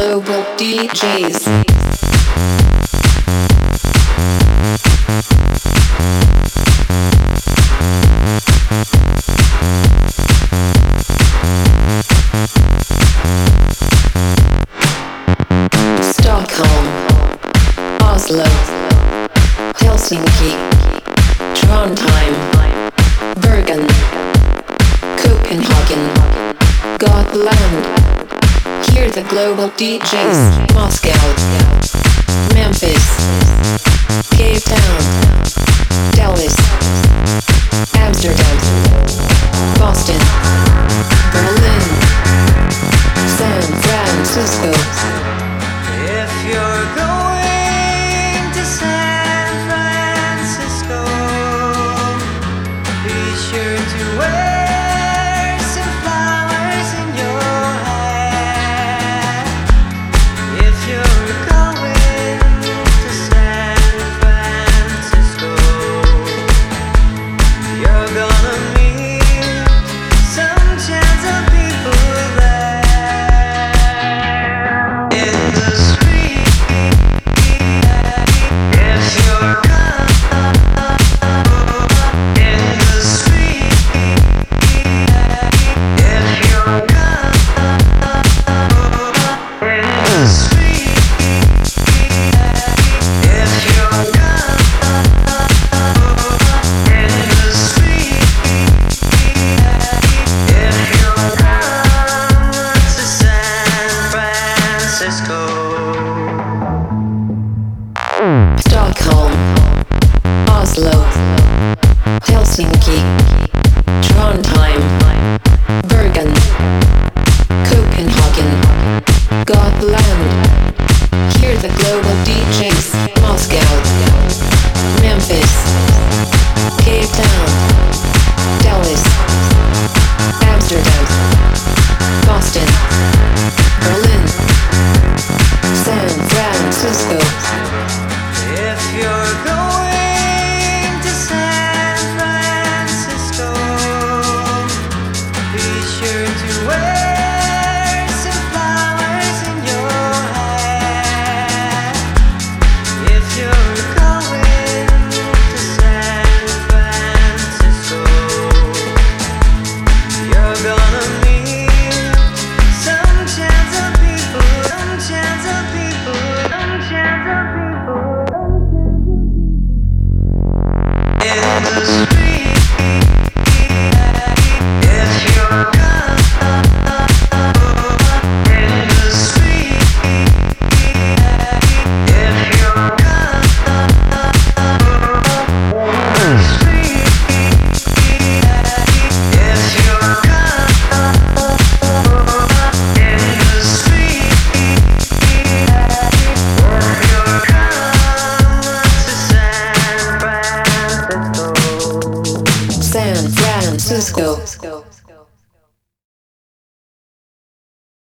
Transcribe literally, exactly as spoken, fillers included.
global D Js. Stockholm, Oslo, Helsinki, Trondheim, Bergen, Copenhagen, Gotland. Hear the global D Js. Moscow, Memphis, Cape Town, Dallas, Amsterdam, Boston, Berlin, San Francisco. If you're going to San Francisco, be sure to wear some flowers in your hair. If you're going to San Francisco, you're gonna meet some chance of people there. In the street, if you're in the street, if you're in the street, if you're in the street, if you're to San Francisco. Stockholm, Oslo, Helsinki, Trondheim, Bergen, Copenhagen, Gotland. Hear the global D Js. Moscow, Memphis, Cape Town, Dallas, Amsterdam, Boston, Berlin, San Francisco. If you're going to San Francisco, be sure to wear some flowers in your hair. If you're going to San Francisco, you're gonna meet some chance of people, some chance of people, some chance of people. In the street, if you're in the street, if you're in the street, if you're in the street, if you're to San Francisco. San Francisco.